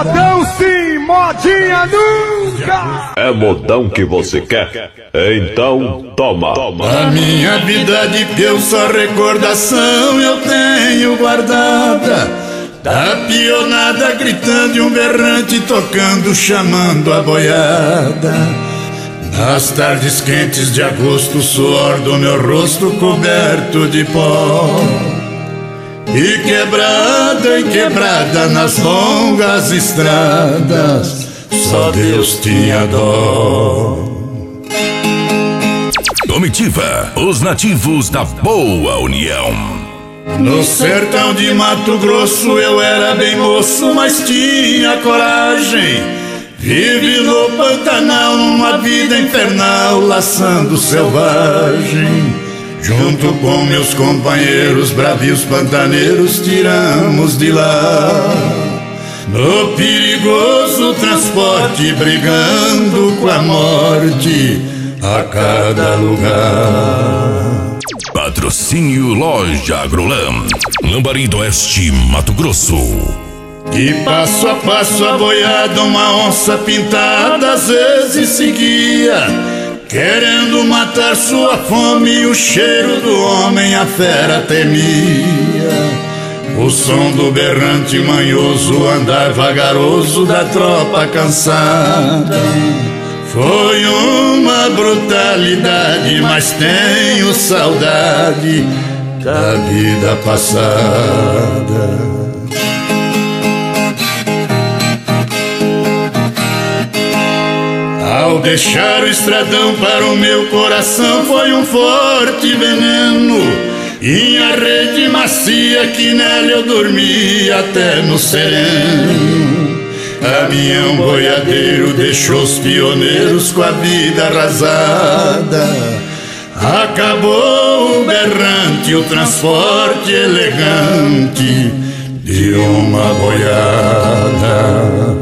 Modão sim, modinha nunca. É modão que você quer? Então toma. A minha vida de peão só recordação eu tenho guardada, da pionada gritando e um berrante tocando, chamando a boiada. Nas tardes quentes de agosto, o suor do meu rosto coberto de pó, e quebrada em quebrada nas longas estradas, só Deus tinha dó. Comitiva, os nativos da Boa União. No sertão de Mato Grosso eu era bem moço, mas tinha coragem. Vive no Pantanal numa vida infernal, laçando selvagem. Junto com meus companheiros bravios pantaneiros tiramos de lá, no perigoso transporte, brigando com a morte a cada lugar. Patrocínio Loja Agrolam, Lambari do Oeste, Mato Grosso. E passo a passo a boiada, uma onça pintada às vezes seguia, querendo matar sua fome, e o cheiro do homem a fera temia. O som do berrante manhoso, andar vagaroso da tropa cansada, foi uma brutalidade, mas tenho saudade da vida passada. Ao deixar o estradão para o meu coração, foi um forte veneno, e a rede macia que nela eu dormi até no sereno. Caminhão boiadeiro deixou os pioneiros com a vida arrasada, acabou o berrante, o transporte elegante de uma boiada.